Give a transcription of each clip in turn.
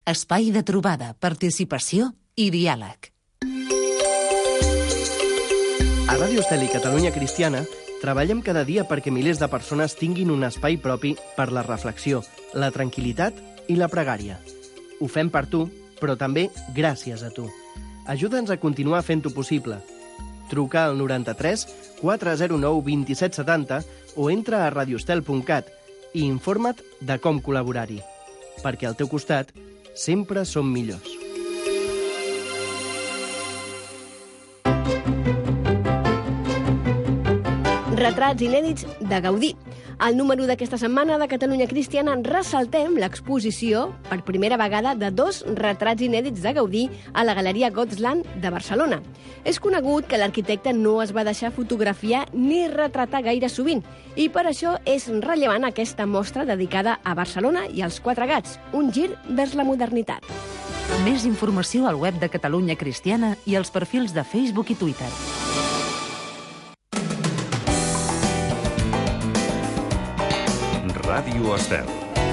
Espai de trobada, participació i diàleg. A Ràdio Estel i Catalunya Cristiana treballem cada dia perquè milers de persones tinguin un espai propi per la reflexió, la tranquil·litat i la pregària. Ho fem per tu, però també gràcies a tu. Ajuda'ns a continuar fent-ho possible. Truca al 93 409 2770 o entra a radioestel.cat i informa't de com col·laborar-hi. Perquè al teu costat sempre som millors. Retrats inèdits de Gaudí. Al número d'aquesta setmana de Catalunya Cristiana ressaltem l'exposició per primera vegada de 2 retrats inèdits de Gaudí a la Galeria Gotland de Barcelona. És conegut que l'arquitecte no es va deixar fotografiar ni retratar gaire sovint i per això és rellevant aquesta mostra dedicada a Barcelona i als 4 gats, un gir vers la modernitat. Més informació al web de Catalunya Cristiana i als perfils de Facebook i Twitter. Ràdio Estel.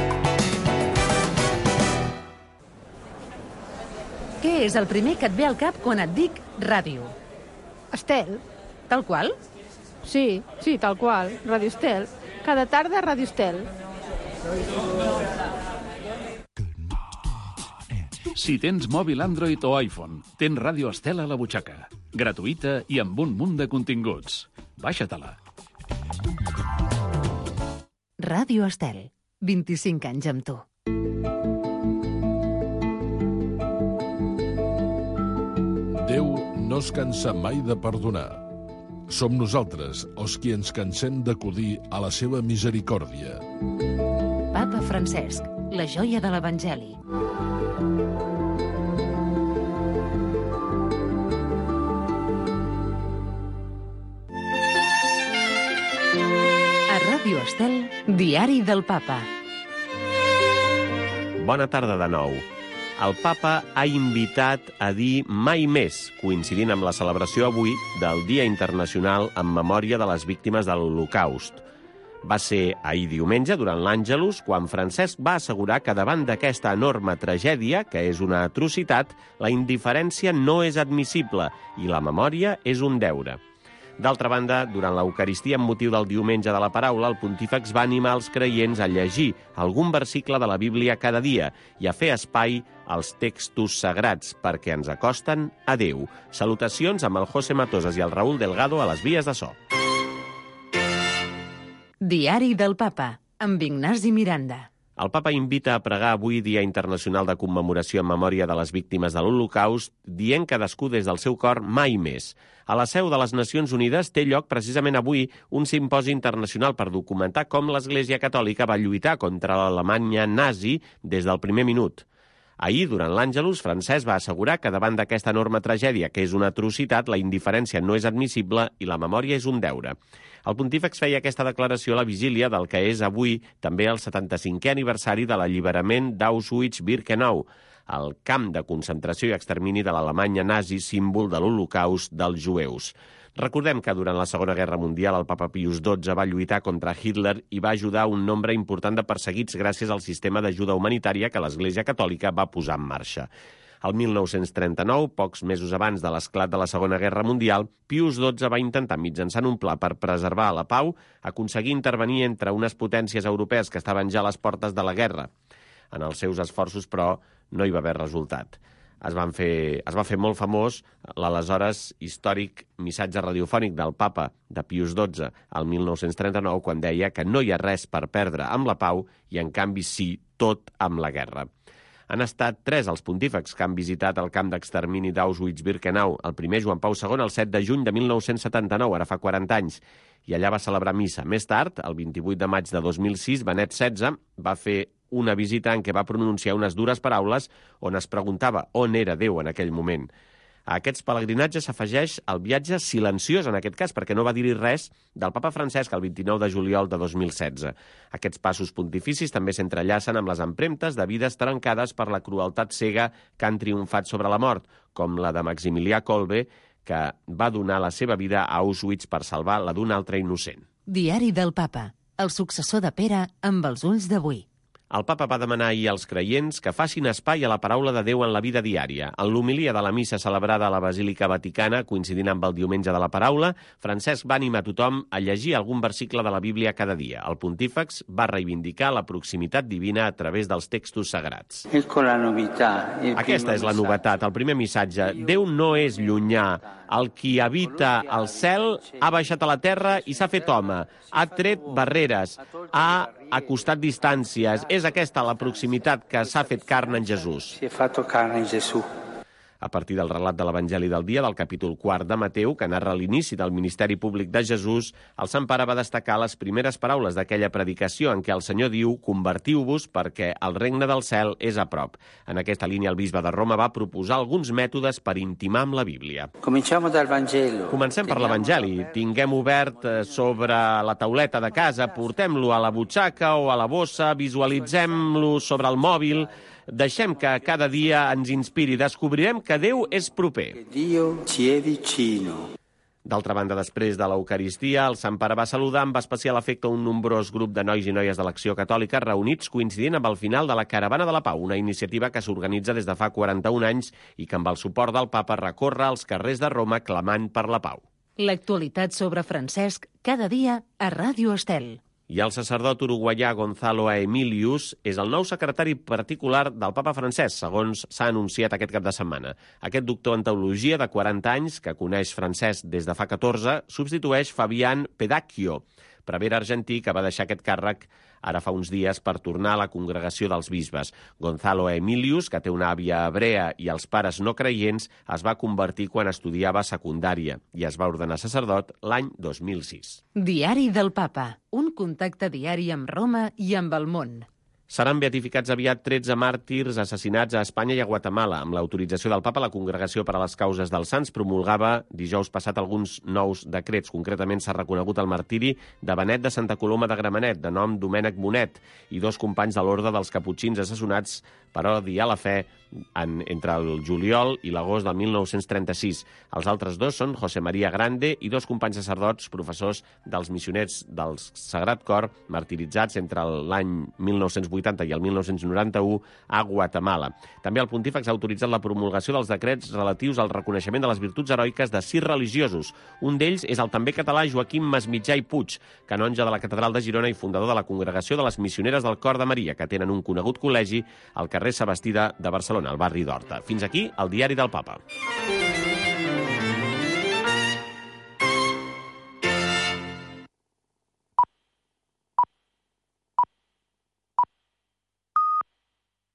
Què és el primer que et ve al cap quan et dic ràdio? Estel. Tal qual? Sí, tal qual. Ràdio Estel. Cada tarda Ràdio Estel. Si tens mòbil Android o iPhone, tens Ràdio Estel a la butxaca. Gratuïta i amb un munt de continguts. Baixa-te-la. Ràdio Estel. 25 anys amb tu. Déu no es cansa mai de perdonar. Som nosaltres els qui ens cansem d'acudir a la seva misericòrdia. Papa Francesc, la joia de l'Evangeli. Ràdio Estel, Diari del Papa. Bona tarda de nou. El Papa ha invitat a dir mai més, coincidint amb la celebració avui del Dia Internacional en memòria de les víctimes de l'Holocaust. Va ser ahir diumenge, durant l'Àngelus, quan Francesc va assegurar que davant d'aquesta enorme tragèdia, que és una atrocitat, la indiferència no és admissible i la memòria és un deure. D'altra banda, durant l'Eucaristia amb motiu del diumenge de la paraula, el pontífex va animar els creients a llegir algun versicle de la Bíblia cada dia i a fer espai als textos sagrats perquè ens acosten a Déu. Salutacions amb el José Matosas i el Raúl Delgado a les vies de so. Diari del Papa, amb Ignasi Miranda. El Papa invita a pregar avui Dia Internacional de Commemoració en memòria de les víctimes de l'Holocaust, dient cadascú des del seu cor mai més. A la seu de les Nacions Unides té lloc precisament avui un simposi internacional per documentar com l'Església Catòlica va lluitar contra l'Alemanya nazi des del primer minut. Ahir, durant l'Àngelus, Francesc va assegurar que davant d'aquesta enorme tragèdia, que és una atrocitat, la indiferència no és admissible i la memòria és un deure. El pontífex feia aquesta declaració a la vigília del que és avui també el 75è aniversari de l'alliberament d'Auschwitz-Birkenau, el camp de concentració i extermini de l'Alemanya nazi, símbol de l'Holocaust dels jueus. Recordem que durant la Segona Guerra Mundial el papa Pius XII va lluitar contra Hitler i va ajudar un nombre important de perseguits gràcies al sistema d'ajuda humanitària que l'Església Catòlica va posar en marxa. El 1939, pocs mesos abans de l'esclat de la Segona Guerra Mundial, Pius XII va intentar, mitjançant un pla per preservar la pau, aconseguir intervenir entre unes potències europees que estaven ja a les portes de la guerra. En els seus esforços, però, no hi va haver resultat. Es va fer molt famós l'aleshores històric missatge radiofònic del papa de Pius XII al 1939, quan deia que no hi ha res per perdre amb la pau i, en canvi, sí, tot amb la guerra. Han estat 3 els pontífex que han visitat el camp d'extermini d'Auschwitz-Birkenau. El primer, Joan Pau II, el 7 de juny de 1979, ara fa 40 anys, i allà va celebrar missa. Més tard, el 28 de maig de 2006, Benet XVI va fer una visita en què va pronunciar unes dures paraules on es preguntava on era Déu en aquell moment. A aquests pelegrinatges s'afegeix el viatge silenciós, en aquest cas, perquè no va dir-hi res, del papa Francesc el 29 de juliol de 2016. Aquests passos pontificis també s'entrellacen amb les empremtes de vides trencades per la crueltat cega que han triomfat sobre la mort, com la de Maximilià Kolbe, que va donar la seva vida a Auschwitz per salvar la d'un altre innocent. Diari del Papa, el successor de Pere amb els ulls d'avui. El papa va demanar ahir als creients que facin espai a la paraula de Déu en la vida diària. En l'homilia de la missa celebrada a la Basílica Vaticana, coincidint amb el diumenge de la paraula, Francesc va animar tothom a llegir algun versicle de la Bíblia cada dia. El pontífex va reivindicar la proximitat divina a través dels textos sagrats. Aquesta és la novetat, el primer missatge. Déu no és llunyà. El qui habita al cel ha baixat a la terra i s'ha fet home. Ha tret barreres, ha acostat distàncies. És aquesta la proximitat que s'ha fet carn en Jesús. A partir del relat de l'Evangeli del dia, del capítol 4 de Mateu, que narra l'inici del ministeri públic de Jesús, el Sant Pare va destacar les primeres paraules d'aquella predicació en què el Senyor diu «Convertiu-vos perquè el regne del cel és a prop». En aquesta línia, el bisbe de Roma va proposar alguns mètodes per intimar amb la Bíblia. Comencem per l'Evangeli. Tinguem obert sobre la tauleta de casa, portem-lo a la butxaca o a la bossa, visualitzem-lo sobre el mòbil. Deixem que cada dia ens inspiri. Descobrirem que Déu és proper. D'altra banda, després de l'Eucaristia, el Sant Pare va saludar amb especial afecte un nombrós grup de nois i noies de l'Acció Catòlica reunits coincidint amb el final de la Caravana de la Pau, una iniciativa que s'organitza des de fa 41 anys i que amb el suport del papa recorre als carrers de Roma clamant per la pau. L'actualitat sobre Francesc cada dia a Ràdio Estel. I el sacerdot uruguaià Gonzalo Aemilius és el nou secretari particular del papa francès, segons s'ha anunciat aquest cap de setmana. Aquest doctor en teologia de 40 anys, que coneix francès des de fa 14, substitueix Fabián Pedacchio, prevere argentí que va deixar aquest càrrec ara fa uns dies per tornar a la congregació dels bisbes. Gonzalo Aemilius, que té una àvia hebrea i els pares no creients, es va convertir quan estudiava secundària i es va ordenar sacerdot l'any 2006. Diari del Papa, un contacte diari amb Roma i amb el món. Seran beatificats aviat 13 màrtirs assassinats a Espanya i a Guatemala. Amb l'autorització del papa, la Congregació per a les Causes dels Sants promulgava dijous passat alguns nous decrets. Concretament s'ha reconegut el martiri de Benet de Santa Coloma de Gramenet, de nom Domènec Bonet, i 2 companys de l'Orde dels Caputxins assassinats per odiar la fe entre el juliol i l'agost del 1936. Els altres 2 són José María Grande i 2 companys sacerdots, professors dels missioners del Sagrat Cor, martiritzats entre l'any 1980 i el 1991 a Guatemala. També el pontífex ha autoritzat la promulgació dels decrets relatius al reconeixement de les virtuts heroiques de 6 religiosos. Un d'ells és el també català Joaquim Masmitjà i Puig, canonge de la Catedral de Girona i fundador de la Congregació de les Missioneres del Cor de Maria, que tenen un conegut col·legi al carrer Sabastida de Barcelona, al barri d'Horta. Fins aquí el Diari del Papa.